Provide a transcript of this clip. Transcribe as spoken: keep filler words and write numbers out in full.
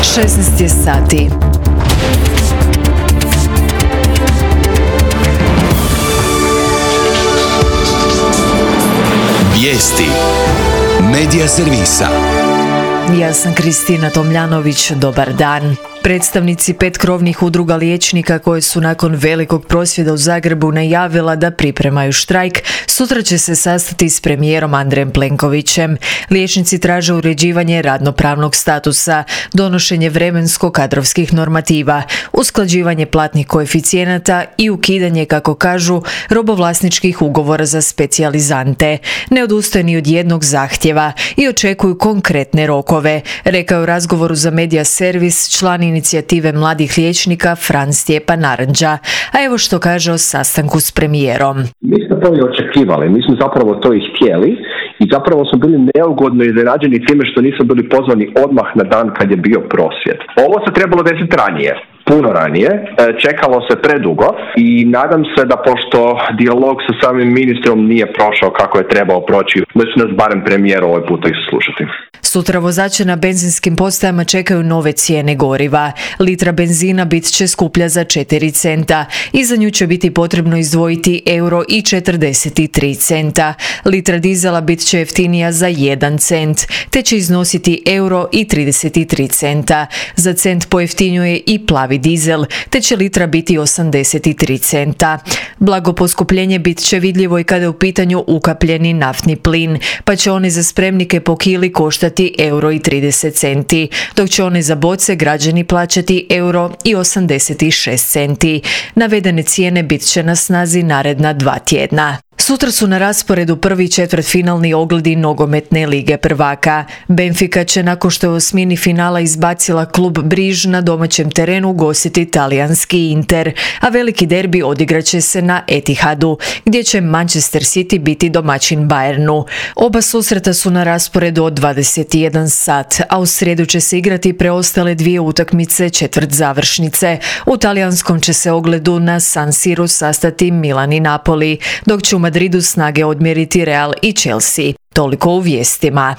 šesnaest je sati. Vijesti Medija servisa. Ja sam Kristina Tomljanović, dobar dan. Predstavnici pet krovnih udruga liječnika koje su nakon velikog prosvjeda u Zagrebu najavila da pripremaju štrajk, sutra će se sastati s premijerom Andrejem Plenkovićem. Liječnici traže uređivanje radnopravnog statusa, donošenje vremensko-kadrovskih normativa, usklađivanje platnih koeficijenata i ukidanje, kako kažu, robovlasničkih ugovora za specijalizante. Ne odustaju ni od jednog zahtjeva i očekuju konkretne rokove, rekao je u razgovoru za Medija servis član inicijative mladih liječnika Franz Stjepan Narandža. A evo što kaže o sastanku s premijerom. Mi smo to i očekivali, mi smo zapravo to i htjeli i zapravo smo bili neugodno iznenađeni time što nismo bili pozvani odmah na dan kad je bio prosvjed. Ovo se trebalo desiti ranije. Puno ranije, čekalo se predugo i nadam se da pošto dijalog sa samim ministrom nije prošao kako je trebao proći, da će nas barem premijer ovaj puta slušati. Sutra vozače na benzinskim postajama čekaju nove cijene goriva. Litra benzina bit će skuplja za četiri centa i za nju će biti potrebno izdvojiti euro i četrdeset tri centa. Litra dizela bit će jeftinija za jedan cent, te će iznositi euro i trideset tri centa. Za cent pojeftinjuje i plavi dizel, te će litra biti osamdeset tri centa. Blago poskupljenje bit će vidljivo i kada je u pitanju ukapljeni naftni plin, pa će one za spremnike po kili koštati euro i trideset centi, dok će one za boce građani plaćati euro i osamdeset šest centi. Navedene cijene bit će na snazi naredna dva tjedna. Sutra su na rasporedu prvi četvrtfinalni ogledi nogometne lige prvaka. Benfica će nakon što je u osmini finala izbacila klub Briž na domaćem terenu gostiti talijanski Inter, a veliki derbi odigraće se na Etihadu, gdje će Manchester City biti domaćin Bayernu. Oba susreta su na rasporedu od dvadeset jedan sat, a u srijedu će se igrati preostale dvije utakmice četvrt završnice. U talijanskom će se ogledu na San Siru sastati Milan i Napoli, dok će u Madridu snage odmjeriti Real i Chelsea. Toliko u vijestima.